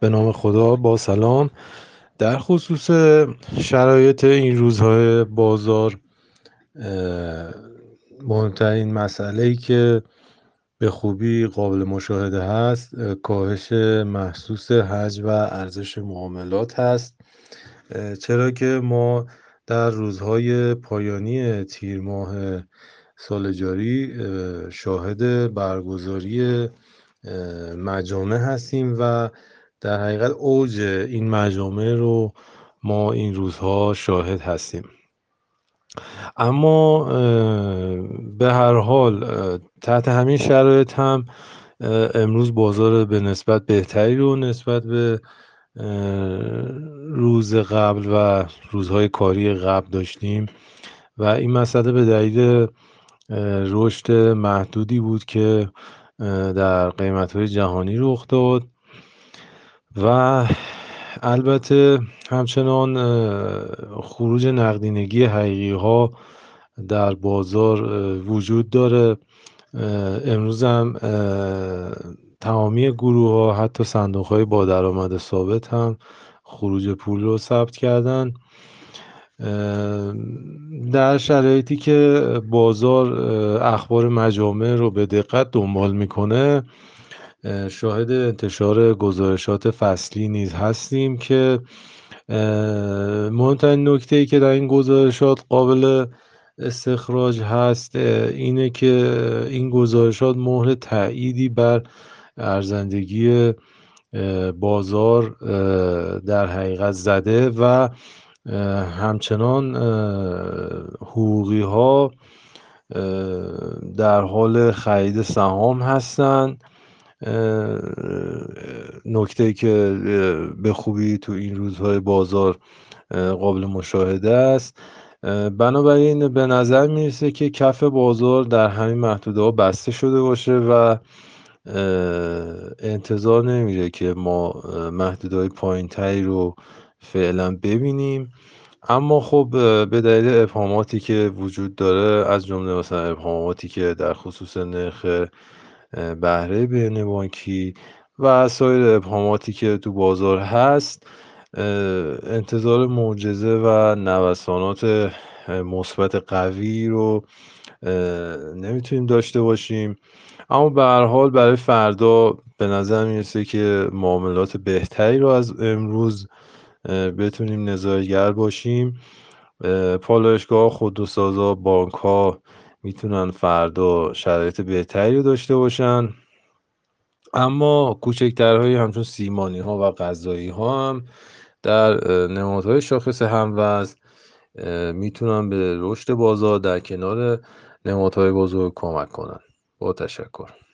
به نام خدا. با سلام. در خصوص شرایط این روزهای بازار، مهمترین مسئله‌ای که به خوبی قابل مشاهده هست کاهش محسوس حجم و ارزش معاملات هست، چرا که ما در روزهای پایانی تیر ماه سال جاری شاهد برگزاری مجامع هستیم و در حقیقت اوج این مجامع رو ما این روزها شاهد هستیم. اما به هر حال تحت همین شرایط هم امروز بازار به نسبت بهتری رو نسبت به روز قبل و روزهای کاری قبل داشتیم و این مسئله به دلیل رشد محدودی بود که در قیمت‌های جهانی رخ داد و البته همچنان خروج نقدینگی حقیقی ها در بازار وجود داره. امروز هم تمامی گروه ها، حتی صندوق های با درآمد ثابت هم خروج پول رو ثبت کردن. در شرایطی که بازار اخبار مجامع رو به دقت دنبال میکنه، شاهد انتشار گزارشات فصلی نیز هستیم که مهمترین نکته‌ای که در این گزارشات قابل استخراج هست اینه که این گزارشات مهر تأییدی بر ارزندگی بازار در حقیقت زده و همچنان حقوقی ها در حال خرید سهام هستند. نکته که به خوبی تو این روزهای بازار قابل مشاهده است. بنابراین به نظر میرسه که کف بازار در همین محدوده ها بسته شده باشه و انتظار نمیره که ما محدوده های پایین تری رو فعلا ببینیم. اما خب به دلیل ابهاماتی که وجود داره، از جمله مثلا ابهاماتی که در خصوص نرخ بهره بین بانکی و سایر ابهاماتی که تو بازار هست، انتظار معجزه و نوسانات مثبت قوی رو نمیتونیم داشته باشیم. اما به هر حال برای فردا به نظر میرسه که معاملات بهتری رو از امروز بتونیم نظارگر باشیم. پالایشگاه خودروسازا، بانک ها میتونن فردا شرایط بهتری رو داشته باشن، اما کوچکترهایی همچون سیمانی ها و غذایی ها هم در نمادهای شاخص هموزن میتونن به رشد بازار در کنار نمادهای بزرگ کمک کنن. با تشکر.